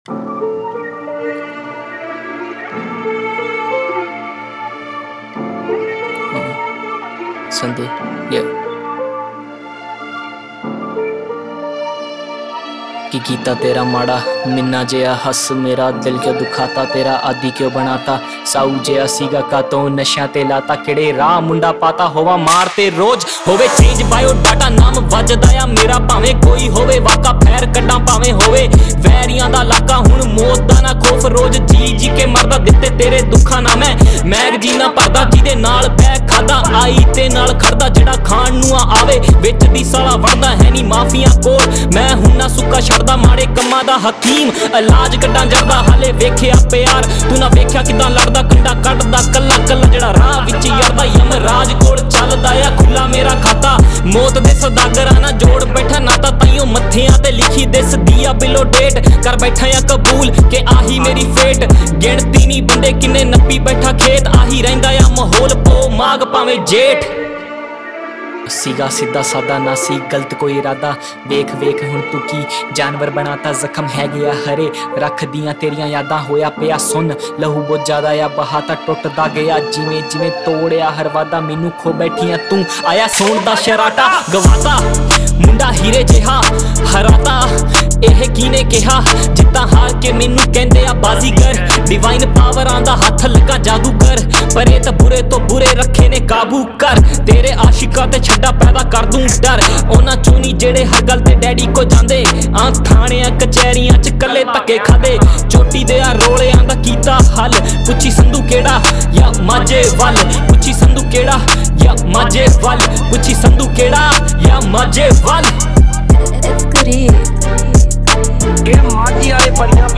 Sunday, yeah. कि कीता तेरा माड़ा मिन्ना जिया हस मेरा दिल क्यों दुखाता तेरा आदि क्यों बनाता साऊ जिया सीगा कातों नशा ते लाता किड़े राह मुंडा पाता होवा मारते रोज होवे चेंज बायो डाटा नाम वजदा आ मेरा भावे कोई होवे वाका फैर कड्डा भावे होवे वैरियां दा लाका हुण मौत दा ना खौफ रोज जी जी के मरदा दित्ते तेरे दुखा ना मैं मैगजीन ना भरदा जिहदे नाल पै खादा आई ते नाल खड़दा जेड़ा खाण नूं आवे विच दी साला वड़दा है नी माफिया कोल मैं हुण ना सुक्का छड़दा माड़े कम्मां दा हकीम इलाज कड्डां जरदा हाले वेखिया प्यार तू ना वेखिया किदां लड़दा कंडा कड्डदा कल्ला कल्ला जेड़ा राह विच यरदा यमराज कोल चलदा आ खुला मेरा खाता मौत दे सदागरां ना जोड़ बैठा नाता ताइयों मत्थियां ते लिखी दिसदी आ बिलो डेट कर बैठा या कबूल के आही मेरी फेट गिणती नी बंदे किन्ने नप्पी बैठा खेत आही रहिंदा आ माहौल पो माग भावें जेठ सीगा सीधा सादा ना सी गलत कोई इरादा वेख वेख हुण तू की जानवर बनाता जख्म है गया हरे रख दियां तेरियां यादां होया पिया सुन लहू बहुत ज्यादा या बहाता टुटदा गया जिवें जिवें तोड़िया हर वादा मैनू खो बैठियां तू आया सोन दा शराटा गवाता मुंडा हीरे जिहा हराता एह कीने कहा जिद्दां हार के मैनू कहंदे आ बाजीगर डिवाइन पावर आंदा हथ लगा जादूगर पर ये तो बुरे रखे ने काबू कर तेरे आशिका ते छड्डा पैदा कर दूं डर ओना चोनी जेड़े हर गल ते डैडी को जांदे आ थाणियां कचहरियां च कल्ले धक्के खादे चोटी दे आ रोलियां दा कीता हल पुछी संधू केड़ा या माजे वल पुछी संधू केड़ा या माजे वल पुछी संधू केड़ा या माजे वल ये माजी आए परियां